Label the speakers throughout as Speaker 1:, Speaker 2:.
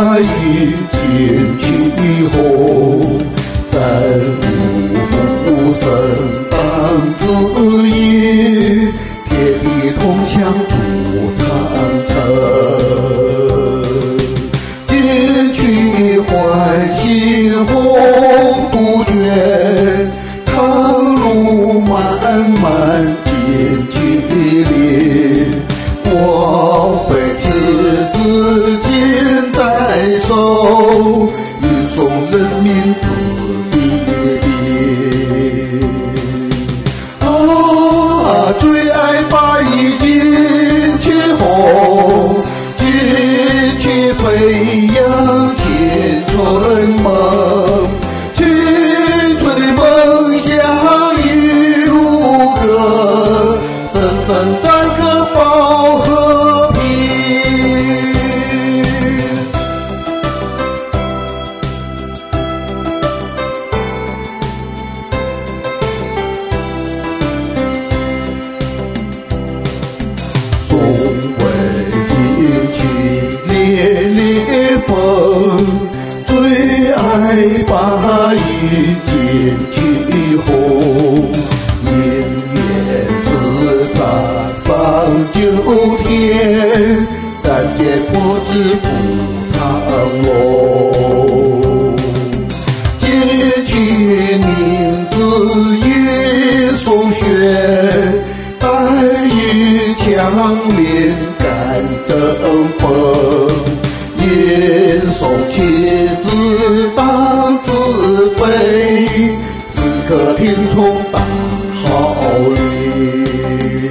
Speaker 1: 白云天去红，在无声当指引，铁壁铜墙筑长城。金曲换新红杜鹃，唐路漫漫金曲林。我会赤子金在手，运送人民子弟兵。啊，最爱白衣金曲红，金曲飞扬青春梦，青春的梦想一路歌，声声赞歌报和平。送回金曲烈烈风，最爱白云金曲红，姻缘自踏上九天，暂见不知赴长龙。金曲名字云送雪，白云强烈感争锋，吟诵旗帜当自飞，时刻听从大号令。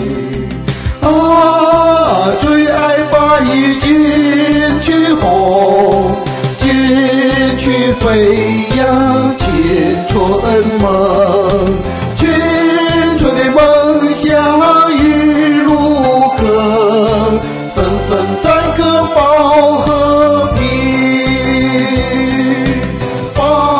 Speaker 1: 啊，最爱白衣金曲红，金曲飞扬青春梦，青春的梦想一路歌，声声赞歌报和平。